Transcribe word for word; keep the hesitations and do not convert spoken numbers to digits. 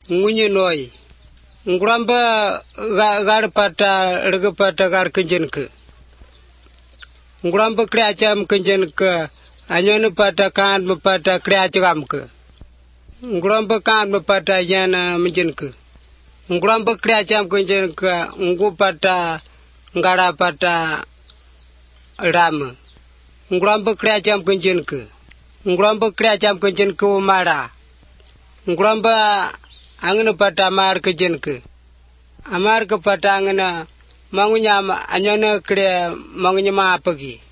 ngunyi noi. Nguramba gar pata rega pata gar kenjenke. Nguramba kreacam kenjenke anyone pata kan pata kreacamke. Nguramba kan pata yana menjenke. Nguramba kreacam kenjenke ngu pata ngara pata rama. Nguramba kreacam kenjenke. Nguramba kreacam kenjenke umara. Nguramba angin pata amar kenjenke. Amar ke pata angin mangunya anyone kre mangunya ma pagi.